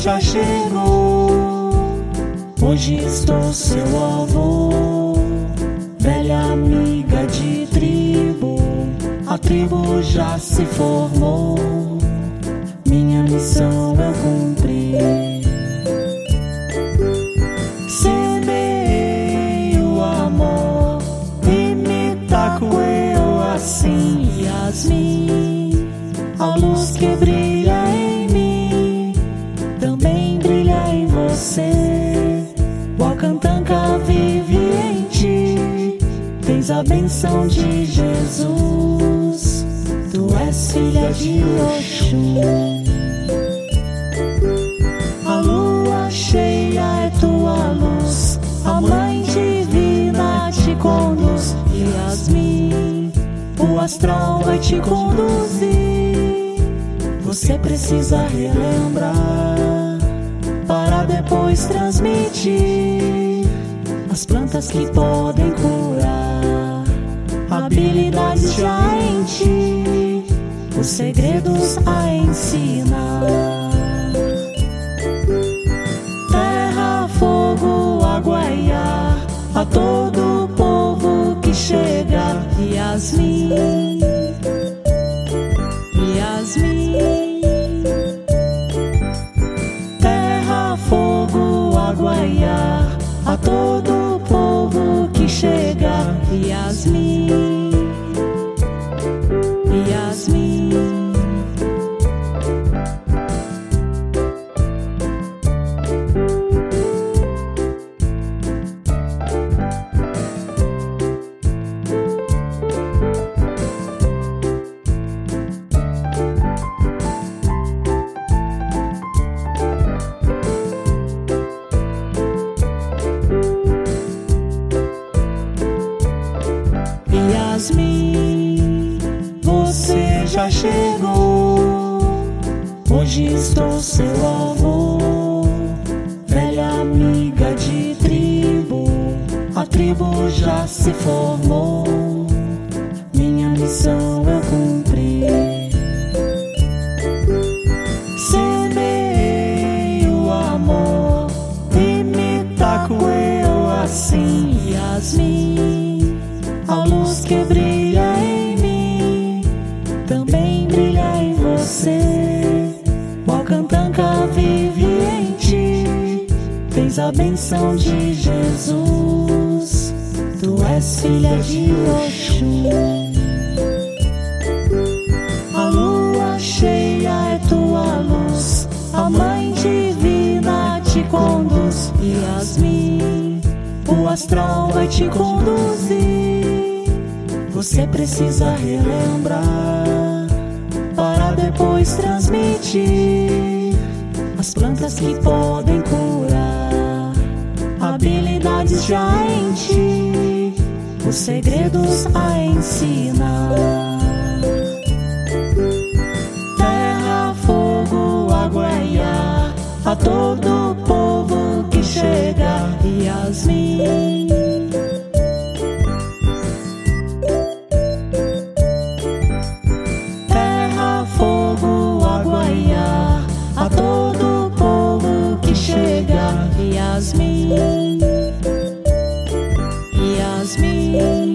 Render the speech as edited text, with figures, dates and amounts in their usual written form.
já chegou. Hoje estou seu avô, velha amiga de tribo. A tribo já se formou, minha missão eu cumpri. Semeei o amor e me tacoeu assim, Yasmin. A luz que brilha em mim também brilha em você. O Alcantanca vive em ti, tens a benção de Jesus. Tu és filha de Oxum. A lua cheia é tua luz, a mãe divina te conduz. Yasmin, o astral vai te conduzir. Você precisa relembrar para depois transmitir as plantas que podem curar, habilidades já em ti, os segredos a ensinar. Terra, fogo, água e ar, a todo povo que chega. Yasmin, Yasmin. Terra, fogo, água e ar, a todo povo que chega. Yasmin, Yasmin. Yasmin, você já chegou. Hoje estou seu avô, velha amiga de tribo. A tribo já se formou, minha missão eu cumpri. Semeei o amor e me tacoeu assim, Yasmin. A luz que brilha em mim também brilha em você. O Alcantanca vive em ti, tens a benção de Jesus. Tu és filha de Oxum. A lua cheia é tua luz, a mãe divina te conduz. Yasmin, o astral vai te conduzir. Você precisa relembrar para depois transmitir as plantas que podem curar, habilidades já em ti, os segredos a ensinar. Terra, fogo, água e ar, a todo povo que chega. Yasmin, a todo povo que chega. Yasmin, Yasmin.